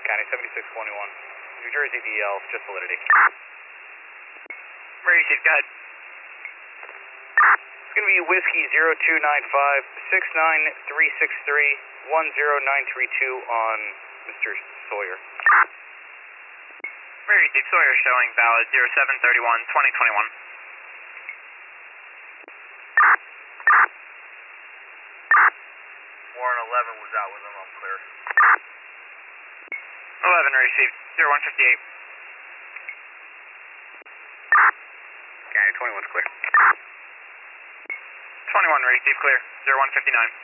County 7621. New Jersey DL, just validity. Where you go ahead. It's going to be Whiskey 0295 69363 10932 on Mr. Sawyer. Where you Sawyer showing valid 0731 2021. Warren 11 was out with him, I'm clear. 11 received 0158. County 21's clear. 21 received clear 0159.